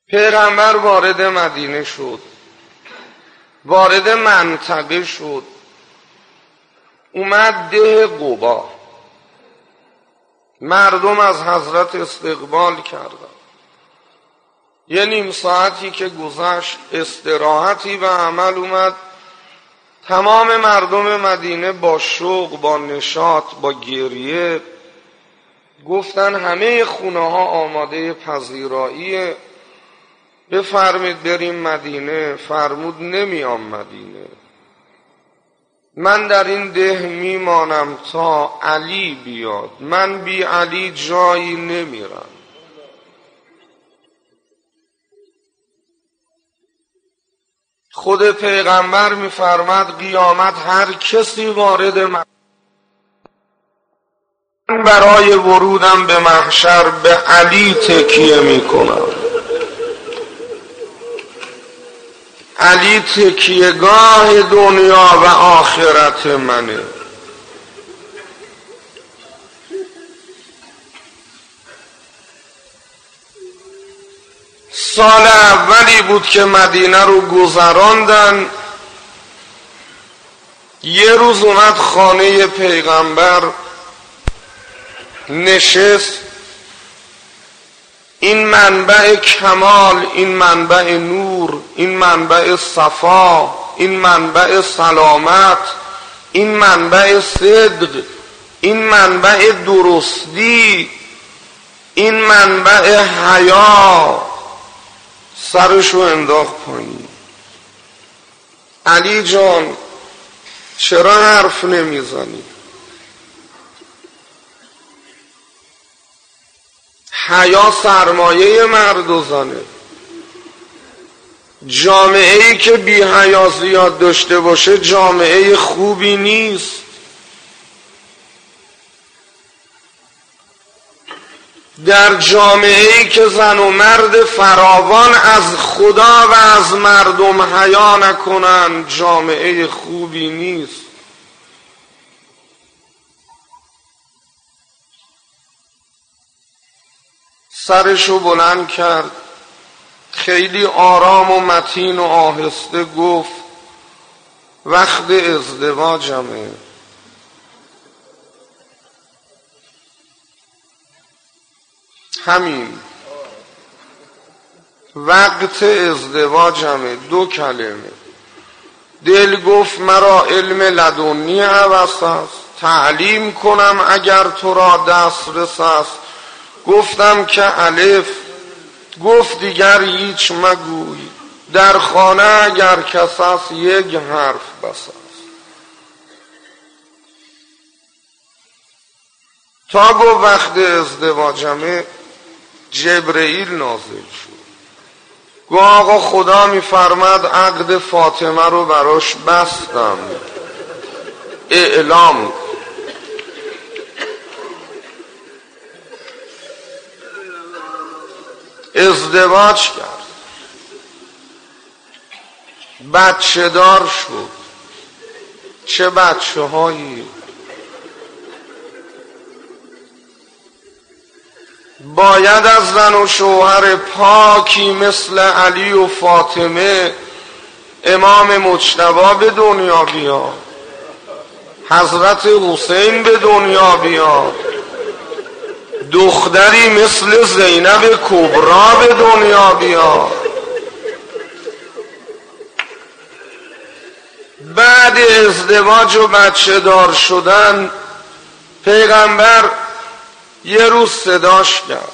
پیغمبر وارد مدینه شد، وارد منطقه شد، اومد ده قبا. مردم از حضرت استقبال کردند. یه نیم ساعتی که گذشت استراحتی به عمل اومد. تمام مردم مدینه با شوق، با نشاط، با گریه گفتن همه خونه ها آماده پذیراییه، بفرمید بریم مدینه. فرمود نمیام مدینه، من در این ده میمانم تا علی بیاد، من بی علی جایی نمیرم. خود پیغمبر میفرماد قیامت هر کسی وارد من برای ورودم به محشر به علی تکیه میکنم. علی تکیهگاه دنیا و آخرت منه. سال اولی بود که مدینه رو گذراندن. یه روز اومد خانه پیغمبر نشست. این منبع کمال، این منبع نور، این منبع صفا، این منبع سلامت، این منبع صدق، این منبع درستی، این منبع حیا، سرشو انداخت پایین. علی جان چرا حرف نمیزنی؟ حیا سرمایه مرد و زنه. جامعه‌ای که بی حیا زیاد داشته باشه جامعه خوبی نیست. در جامعه‌ای که زن و مرد فراوان از خدا و از مردم حیا نکنن جامعه خوبی نیست. سرشو بلند کرد، خیلی آرام و متین و آهسته گفت وقت ازدواجمه. همین وقت ازدواجمه. دو کلمه. دل گفت مرا علم لدنی هوس است، تعلیم کنم اگر تو را دسترس است. گفتم که الف. گفت دیگر هیچ مگوی، در خانه اگر کس است یک حرف بس است. تا گفت وقت ازدواجمه جبرئیل نازل شد. گفت آقا خدا میفرماد عقد فاطمه رو براش بستم، اعلام. ازدواج کرد، بچه دار شد. چه بچه هایی! باید از زن و شوهر پاکی مثل علی و فاطمه امام مجتبی به دنیا بیاد، حضرت حسین به دنیا بیاد، دختری مثل زینب کبرا به دنیا بیاد. بعد ازدواج و بچه دار شدن پیغمبر یه روز صداش کرد،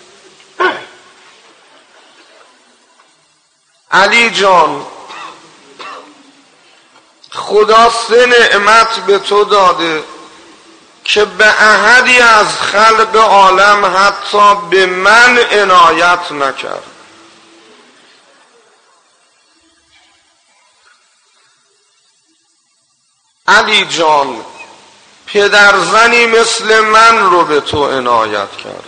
علی جان خدا 3 نعمت به تو داده که به احدی از خلق عالم حتی به من عنایت نکرد. علی جان پدرزنی مثل من رو به تو عنایت کرد.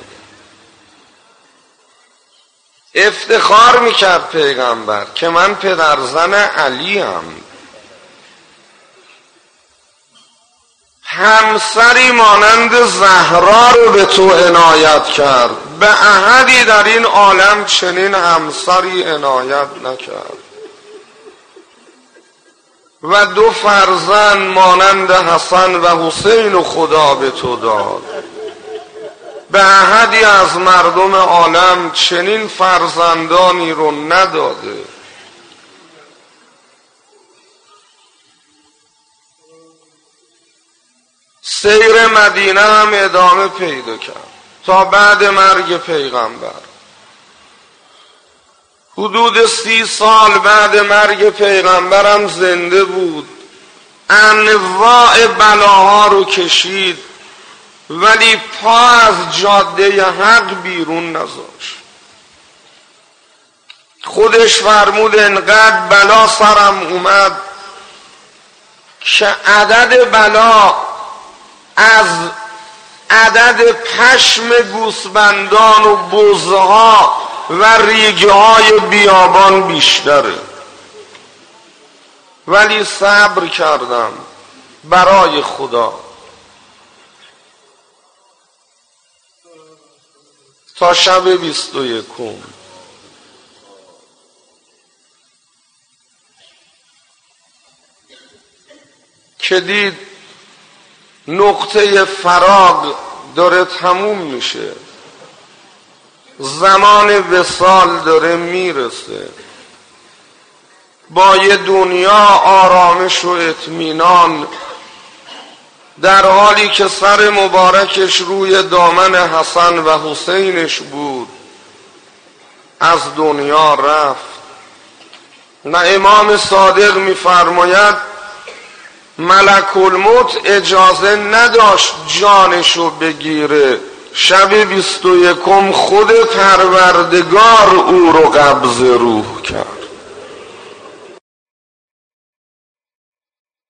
افتخار میکرد پیغمبر که من پدرزن علی هم. همسری مانند زهرا رو به تو عنایت کرد، به احدی در این عالم چنین همسری عنایت نکرد. و 2 فرزند مانند حسن و حسین و خدا به تو داد، به احدی از مردم عالم چنین فرزندانی رو نداده. سیر مدینه هم ادامه پیدا کرد تا بعد مرگ پیغمبر. حدود 30 سال بعد مرگ پیغمبرم زنده بود، انواع بلاها رو کشید، ولی پا از جاده حق بیرون نذاشت. خودش فرمود انقدر بلا سرم اومد که عدد بلا از عدد پشم گوسفندان و بزها و ریگه های بیابان بیشتره، ولی صبر کردم برای خدا تا شب 21 که دید نقطه فراغ داره تموم میشه، زمان وصال داره میرسه، با یه دنیا آرامش و اطمینان، در حالی که سر مبارکش روی دامن حسن و حسینش بود، از دنیا رفت. و امام صادق میفرماید ملک الموت اجازه نداشت جانشو بگیره، شب 21 خود پروردگار او رو قبض روح کرد.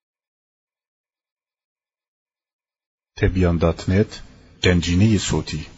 تبیان.net گنجینه صوتی